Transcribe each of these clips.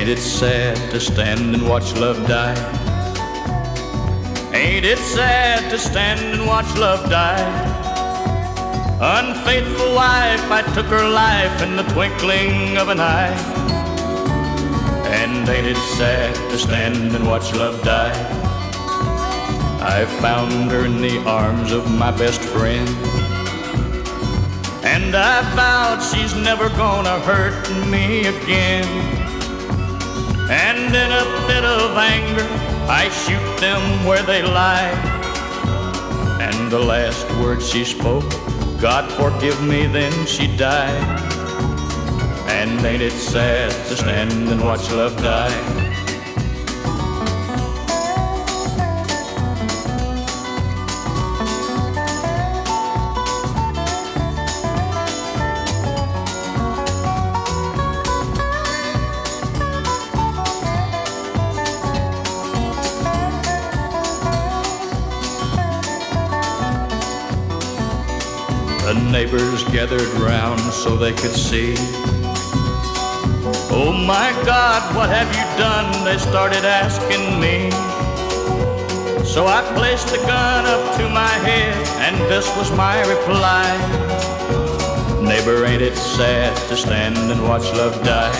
Ain't it sad to stand and watch love die? Ain't it sad to stand and watch love die? Unfaithful wife, I took her life in the twinkling of an eye. And ain't it sad to stand and watch love die? I found her in the arms of my best friend, and I vowed she's never gonna hurt me again. And in a fit of anger, I shoot them where they lie. And the last words she spoke, God forgive me, then she died. And ain't it sad to stand and watch love die? The neighbors gathered round so they could see. Oh my God, what have you done? They started asking me. So I placed the gun up to my head, and this was my reply. Neighbor, ain't it sad to stand and watch love die?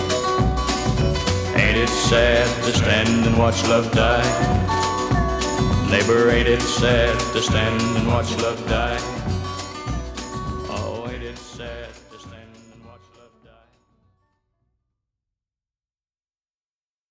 Ain't it sad to stand and watch love die? Neighbor, ain't it sad to stand and watch love die?